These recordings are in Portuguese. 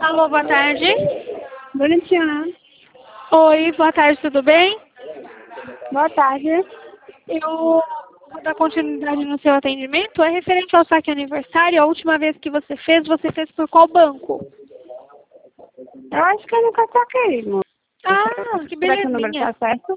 Alô, boa tarde. Bonitinho, né? Oi, boa tarde, tudo bem? Boa tarde. Eu vou dar continuidade no seu atendimento. É referente ao saque aniversário. A última vez que você fez por qual banco? Eu acho que eu nunca saquei, amor. Ah, que Será que o número belezinha. tá certo?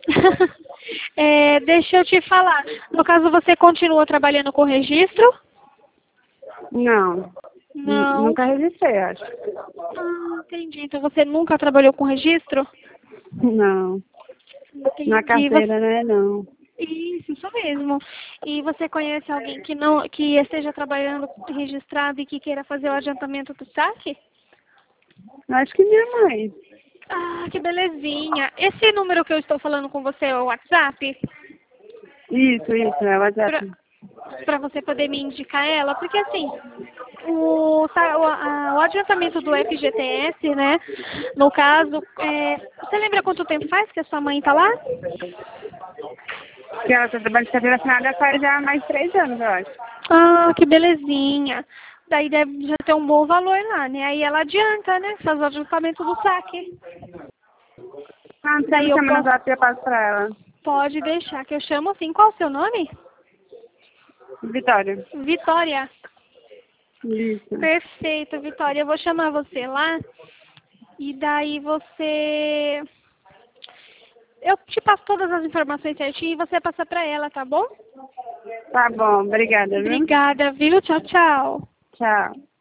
Deixa eu te falar. No caso, você continua trabalhando com registro? Não. Não. Nunca registrei, acho. Ah, entendi. Então você nunca trabalhou com registro? Não. Entendi. Na carteira, né? Não. Isso mesmo. E você conhece alguém que esteja trabalhando registrado e que queira fazer o adiantamento do saque? Acho que minha mãe. Ah, que belezinha. Esse número que eu estou falando com você é o WhatsApp? Isso, é o WhatsApp. Para você poder me indicar ela? Porque assim, o adiantamento do FGTS, né? No caso, você lembra quanto tempo faz que a sua mãe está lá? Porque ela tá trabalhando de carteira assinada faz já mais 3 anos, eu acho. Ah, que belezinha. Daí deve já ter um bom valor lá, né? Aí ela adianta, né? Faz o adiantamento do saque. Ah, você Daí me eu chama no posso, WhatsApp e eu passo pra ela. pode deixar que eu chamo assim. Qual o seu nome? Vitória. Vitória. Isso. Perfeito, Vitória. Eu vou chamar você lá. E daí você... Eu te passo todas as informações certinho e você passa pra ela, tá bom? Tá bom, obrigada, viu? Obrigada, viu? Tchau, tchau. Tchau.